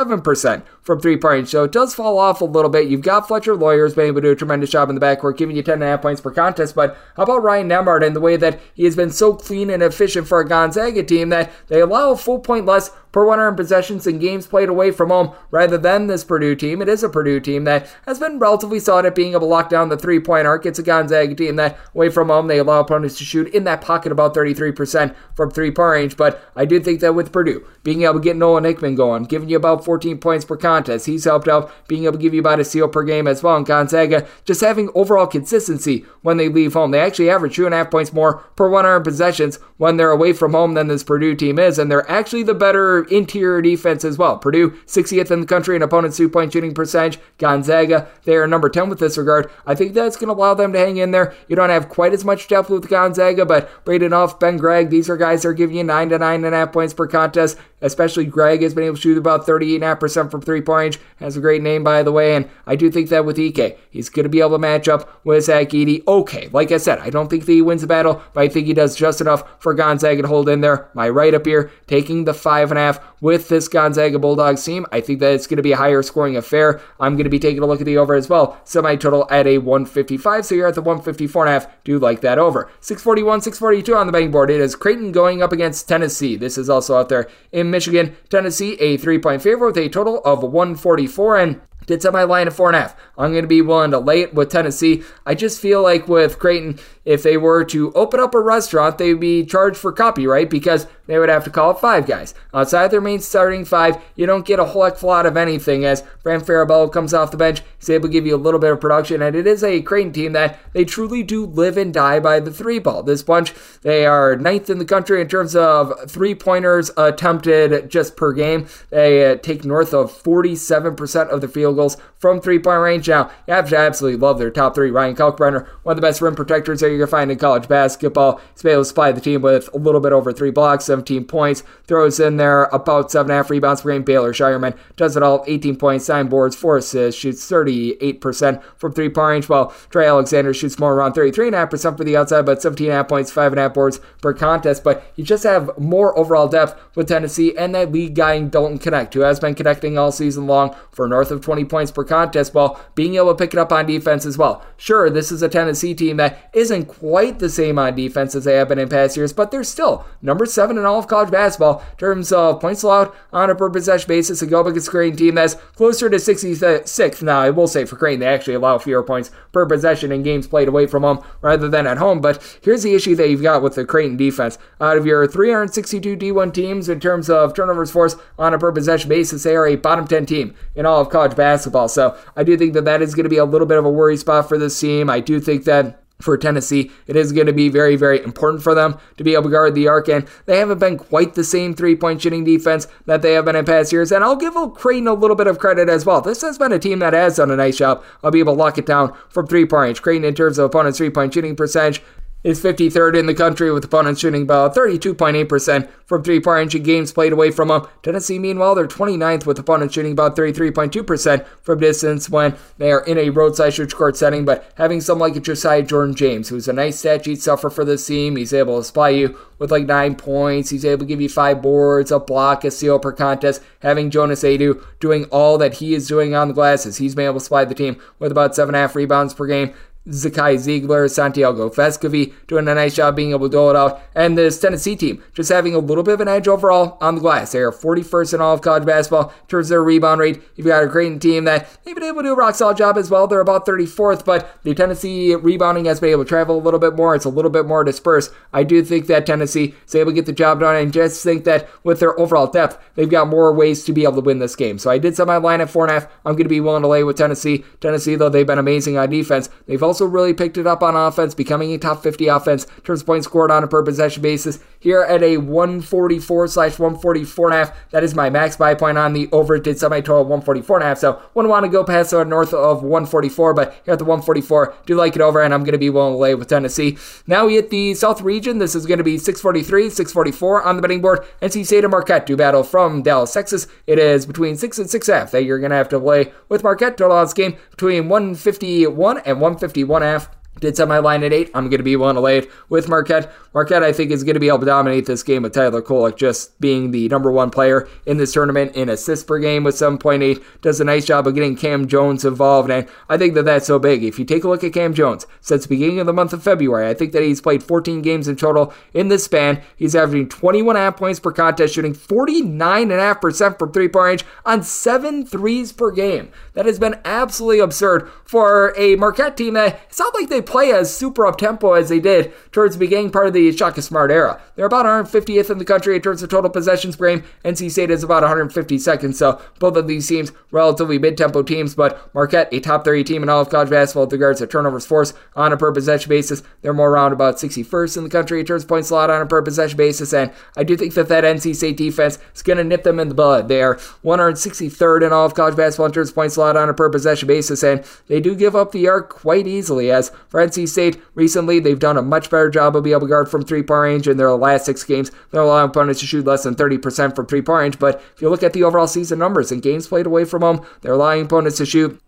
37% from 3-point, so it does fall off a little bit. You've got Fletcher Lawyers being able to do a tremendous job in the backcourt, giving you 10.5 points per contest, but how about Ryan Nembhard and the way that he has been so clean and efficient for a Gonzaga team that they allow a full point less per 100 possessions in games played away from home rather than this Purdue team. It is a Purdue team that has been relatively solid at being able to lock down the 3-point arc. It's a Gonzaga team that away from home they allow opponents to shoot in that pocket about 33% from 3-point range, but I do think that with Purdue being able to get Nolan Hickman going, giving you about 14 points per contest, he's helped out being able to give you about a steal per game as well. And Gonzaga just having overall consistency when they leave home. They actually average 2.5 points more per 100 possessions when they're away from home than this Purdue team is, and they're actually the better interior defense as well. Purdue, 60th in the country in opponent's 2-point shooting percentage. Gonzaga, they are number 10 with this regard. I think that's going to allow them to hang in there. You don't have quite as much depth with Gonzaga, but Braden Huff, Ben Gregg, these are guys that are giving you 9 to 9.5 points per contest. Especially Gregg has been able to shoot about 38.5% from 3-point range. Has a great name, by the way, and I do think that with Ike, he's going to be able to match up with Zach Edey. Okay, like I said, I don't think that he wins the battle, but I think he does just enough for Gonzaga to hold in there. My write-up here, taking the 5.5 with this Gonzaga Bulldogs team. I think that it's going to be a higher scoring affair. I'm going to be taking a look at the over as well. Semi-total at a 155, so you're at the 154.5. Do like that over. 641, 642 on the betting board. It is Creighton going up against Tennessee. This is also out there in Michigan. Tennessee, a 3-point favorite with a total of 144, and did set my line at 4.5. I'm going to be willing to lay it with Tennessee. I just feel like with Creighton, if they were to open up a restaurant, they would be charged for copyright because they would have to call it Five Guys. Outside their main starting 5, you don't get a whole heck of a lot of anything as Fran Farabello comes off the bench. He's able to give you a little bit of production, and it is a Creighton team that they truly do live and die by the 3-ball. This bunch, they are 9th in the country in terms of 3-pointers attempted just per game. They take north of 47% of the field field goals from 3-point range. Now, you have to absolutely love their top three. Ryan Kalkbrenner, one of the best rim protectors that you're going to find in college basketball. He's been able to supply the team with a little bit over 3 blocks, 17 points, throws in there about 7.5 rebounds per game. Baylor Shireman does it all, 18 points, 9 boards, 4 assists, shoots 38% from 3-point range, while Trey Alexander shoots more around 33.5% for the outside, but 17.5 points, 5.5 boards per contest. But you just have more overall depth with Tennessee and that lead guy in Dalton Knecht, who has been connecting all season long for north of 20 points per contest, while being able to pick it up on defense as well. Sure, this is a Tennessee team that isn't quite the same on defense as they have been in past years, but they're still number 7 in all of college basketball in terms of points allowed on a per possession basis, and go against a Creighton team that's closer to 66th. Now, I will say for Creighton, they actually allow fewer points per possession in games played away from home rather than at home, but here's the issue that you've got with the Creighton defense. Out of your 362 D1 teams in terms of turnovers forced on a per possession basis, they are a bottom 10 team in all of college basketball, so I do think that that is going to be a little bit of a worry spot for this team. I do think that for Tennessee, it is going to be very, very important for them to be able to guard the arc, and they haven't been quite the same 3-point shooting defense that they have been in past years, and I'll give Creighton a little bit of credit as well. This has been a team that has done a nice job of being able to lock it down from 3-point range. Creighton, in terms of opponents' 3-point shooting percentage, is 53rd in the country, with opponents shooting about 32.8% from 3-point range in games played away from them. Tennessee, meanwhile, they're 29th, with opponents shooting about 33.2% from distance when they are in a roadside stretch court setting. But having someone like a Josiah Jordan-James, who's a nice stat sheet stuffer for this team, he's able to supply you with like 9 points. He's able to give you 5 boards, a block, a steal per contest. Having Jonas Aidoo doing all that he is doing on the glasses, he's been able to supply the team with about 7.5 rebounds per game. Zakai Ziegler, Santiago Vescovi doing a nice job being able to dole it out. And this Tennessee team just having a little bit of an edge overall on the glass. They are 41st in all of college basketball in terms of their rebound rate. You've got a Creighton team that they've been able to do a rock solid job as well. They're about 34th, but the Tennessee rebounding has been able to travel a little bit more. It's a little bit more dispersed. I do think that Tennessee is able to get the job done, and just think that with their overall depth, they've got more ways to be able to win this game. So I did set my line at 4.5. I'm going to be willing to lay with Tennessee. Tennessee, though, they've been amazing on defense. They've also really picked it up on offense, becoming a top 50 offense in terms of points scored on a per possession basis. Here at a 144/144.5, that is my max buy point on the over. It did set my total 144.5, so wouldn't want to go past north of 144, but here at the 144, do like it over, and I'm going to be willing to lay with Tennessee. Now we hit the South region. This is going to be 643, 644 on the betting board. NC State and Marquette do battle from Dallas, Texas. It is between 6 and 6.5 that you're going to have to play with Marquette. Total on this game between 151 and 151.5. Did set my line at 8. I'm going to be willing to lay it with Marquette. Marquette, I think, is going to be able to dominate this game with Tyler Kolek just being the number 1 player in this tournament in assists per game with 7.8. Does a nice job of getting Cam Jones involved, and I think that that's so big. If you take a look at Cam Jones, since the beginning of the month of February, I think that he's played 14 games in total in this span. He's averaging 21.5 points per contest, shooting 49.5% from 3-point range on 7 threes per game. That has been absolutely absurd for a Marquette team that it's not like they play as super up-tempo as they did towards the beginning part of the Shaka Smart era. They're about 150th in the country in terms of total possessions per game. NC State is about 152nd, so both of these teams relatively mid-tempo teams, but Marquette, a top 30 team in all of college basketball with regards to turnovers forced on a per-possession basis. They're more around about 61st in the country in terms of points allowed on a per-possession basis, and I do think that NC State defense is going to nip them in the bud. They are 163rd in all of college basketball in terms of points allowed on a per-possession basis, and they do give up the arc quite easily, as for NC State, recently they've done a much better job of being able to guard from 3-point range in their last 6 games. They're allowing opponents to shoot less than 30% from 3-point range, but if you look at the overall season numbers and games played away from home, they're allowing opponents to shoot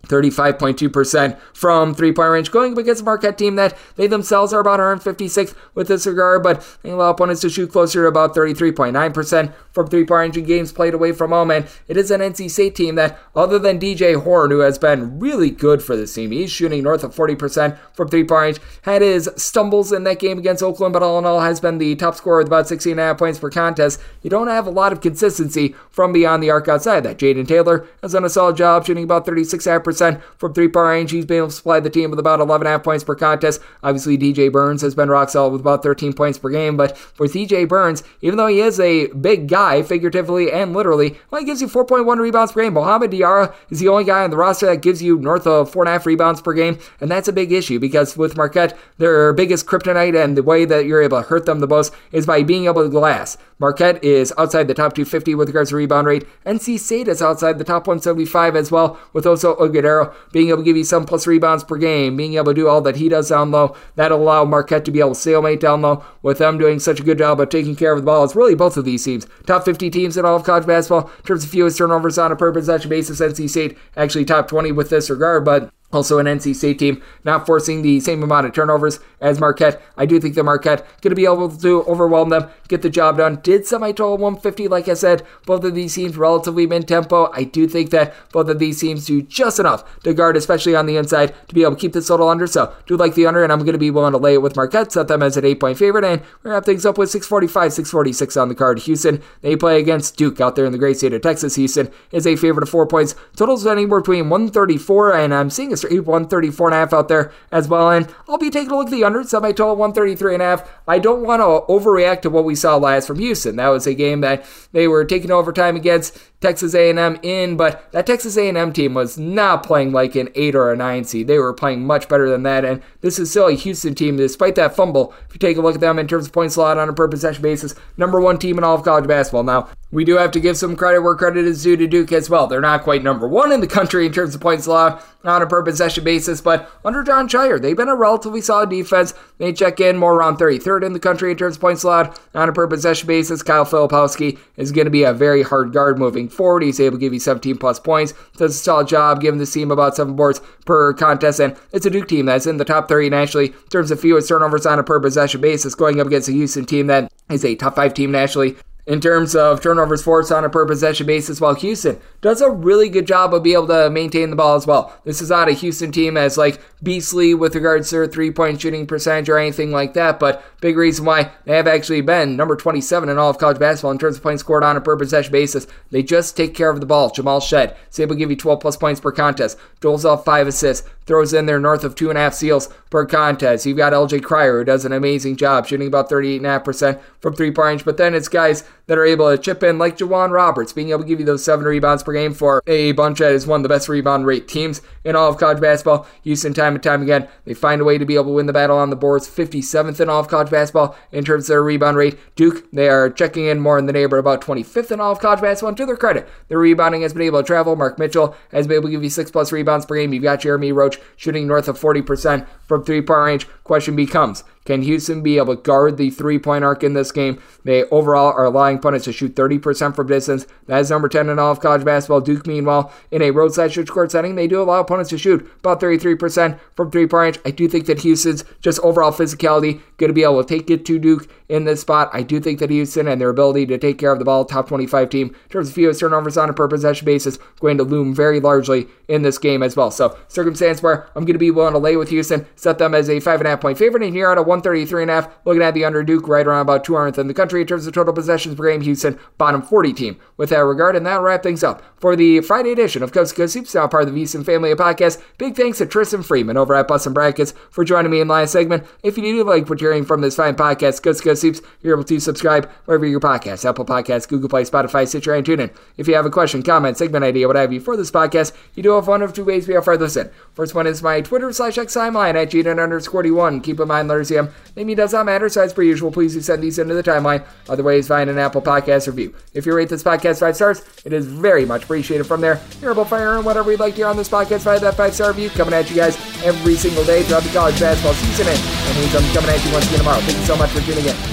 35.2% from 3-point range, going against a Marquette team that they themselves are about 156th with this regard, but they allow opponents to shoot closer to about 33.9% from 3-point range in games played away from home, and it is an NC State team that, other than DJ Horn, who has been really good for this team, he's shooting north of 40% from 3-point range, had his stumbles in that game against Oakland, but all in all has been the top scorer with about 16.5 points per contest. You don't have a lot of consistency from beyond the arc outside that. Jaden Taylor has done a solid job shooting about 36.5% from 3-point range. He's been able to supply the team with about 11.5 points per contest. Obviously, DJ Burns has been rock solid with about 13 points per game, but for DJ Burns, even though he is a big guy, figuratively and literally, well, he gives you 4.1 rebounds per game. Mohamed Diarra is the only guy on the roster that gives you north of 4.5 rebounds per game, and that's a big issue because because with Marquette, their biggest kryptonite and the way that you're able to hurt them the most is by being able to glass. Marquette is outside the top 250 with regards to rebound rate. NC State is outside the top 175 as well, with Oso Ighodaro being able to give you some plus rebounds per game, being able to do all that he does down low. That'll allow Marquette to be able to stalemate down low with them doing such a good job of taking care of the ball. It's really both of these teams. Top 50 teams in all of college basketball in terms of fewest turnovers on a per possession basis. NC State actually top 20 with this regard, but also an NC State team not forcing the same amount of turnovers as Marquette. I do think that Marquette going to be able to overwhelm them, get the job done. Did semi-total 150, like I said. Both of these teams relatively mid-tempo. I do think that both of these teams do just enough to guard, especially on the inside, to be able to keep this total under. So do like the under, and I'm going to be willing to lay it with Marquette, set them as an 8-point favorite, and we're going to have things up with 645, 646 on the card. Houston, they play against Duke out there in the great state of Texas. Houston is a favorite of 4 points. Totals anywhere between 134, and I'm seeing a 134.5 out there as well, and I'll be taking a look at the under, semi-total 133.5. I don't want to overreact to what we saw last from Houston. That was a game that they were taking overtime against Texas A&M in, but that Texas A&M team was not playing like an 8 or a 9 seed. They were playing much better than that, and this is still a Houston team, despite that fumble. If you take a look at them in terms of points allowed on a per possession basis, number 1 team in all of college basketball. Now, we do have to give some credit where credit is due to Duke as well. They're not quite number 1 in the country in terms of points allowed on a per possession basis, but under John Shire, they've been a relatively solid defense. They check in more around 33rd in the country in terms of points allowed on a per possession basis. Kyle Filipowski is going to be a very hard guard moving forward. He's able to give you 17 plus points. Does a solid job giving this team about 7 boards per contest, and it's a Duke team that's in the top 30 nationally in terms of fewest turnovers on a per possession basis, going up against a Houston team that is a top 5 team nationally in terms of turnovers forced on a per possession basis, while Houston does a really good job of being able to maintain the ball as well. This is not a Houston team as like beastly with regards to their 3-point shooting percentage or anything like that, but big reason why they have actually been number 27 in all of college basketball in terms of points scored on a per possession basis. They just take care of the ball. Jamal Shead is able to give you 12 plus points per contest, doles off 5 assists, throws in there north of 2.5 steals per contest. You've got LJ Cryer, who does an amazing job shooting about 38.5% from 3-point range, but then it's guys that are able to chip in like Jawan Roberts, being able to give you those 7 rebounds per game for a bunch that is one of the best rebound rate teams in all of college basketball. Houston, time and time again, they find a way to be able to win the battle on the boards. 57th in all of college basketball in terms of their rebound rate. Duke, they are checking in more in the neighborhood, about 25th in all of college basketball. And to their credit, their rebounding has been able to travel. Mark Mitchell has been able to give you 6 plus rebounds per game. You've got Jeremy Roach shooting north of 40% from 3-point range. Question becomes, can Houston be able to guard the 3-point arc in this game? They overall are allowing opponents to shoot 30% from distance. That is number 10 in all of college basketball. Duke, meanwhile, in a roadside switch court setting, they do allow opponents to shoot about 33% from 3-point range. I do think that Houston's just overall physicality going to be able to take it to Duke in this spot. I do think that Houston and their ability to take care of the ball, top 25 team, in terms of fewest turnovers on a per possession basis, going to loom very largely in this game as well. So, circumstance where I'm going to be willing to lay with Houston, set them as a 5.5-point favorite, and here at a 133.5, looking at the under Duke, right around about 200th in the country in terms of total possessions per game. Houston, bottom 40 team with that regard, and that'll wrap things up for the Friday edition of Coast to Coast Hoops, now part of the VSiN family of podcasts. Big thanks to Tristan Freeman over at Bustin' Brackets for joining me in last segment. If you do like what you're hearing from this fine podcast, Coast to Coast Hoops, you're able to subscribe wherever your podcasts, Apple Podcasts, Google Play, Spotify, Stitcher, and TuneIn. If you have a question, comment, segment idea, what have you for this podcast, you do have one of 2 ways we offer this in. First one is my Twitter/X timeline at Gden_41. Keep in mind, letters M. Name does not matter, so as per usual, please do send these into the timeline. Other ways, find an Apple Podcast review. If you rate this podcast 5 stars, it is very much appreciated from there. You're able to fire in whatever you'd like to hear on this podcast via that 5-star review, coming at you guys every single day throughout the college basketball season. And that means I'm coming at you once again tomorrow. Thank you so much for tuning in.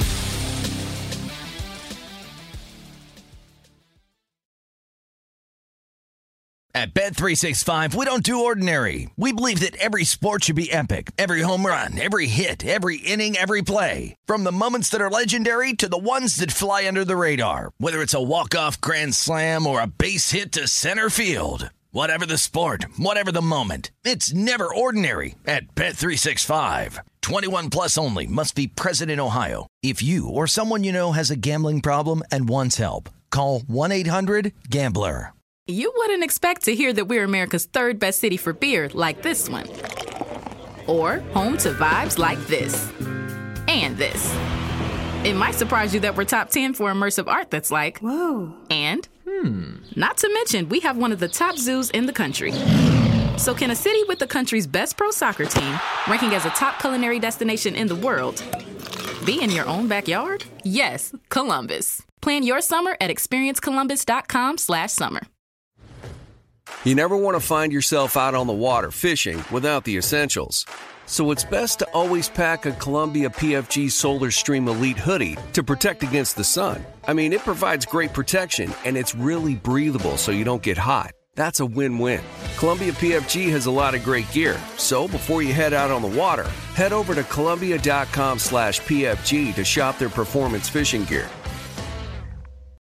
At Bet365, we don't do ordinary. We believe that every sport should be epic. Every home run, every hit, every inning, every play. From the moments that are legendary to the ones that fly under the radar. Whether it's a walk-off grand slam or a base hit to center field. Whatever the sport, whatever the moment. It's never ordinary at Bet365. 21 plus only. Must be present in Ohio. If you or someone you know has a gambling problem and wants help, call 1-800-GAMBLER. You wouldn't expect to hear that we're America's 3rd best city for beer like this one. Or home to vibes like this. And this. It might surprise you that we're top 10 for immersive art that's like, whoa. And, not to mention, we have one of the top zoos in the country. So can a city with the country's best pro soccer team, ranking as a top culinary destination in the world, be in your own backyard? Yes, Columbus. Plan your summer at experiencecolumbus.com/summer. You never want to find yourself out on the water fishing without the essentials. So it's best to always pack a Columbia PFG Solar Stream Elite hoodie to protect against the sun. I mean, it provides great protection and it's really breathable so you don't get hot. That's a win-win. Columbia PFG has a lot of great gear. So before you head out on the water, head over to Columbia.com/PFG to shop their performance fishing gear.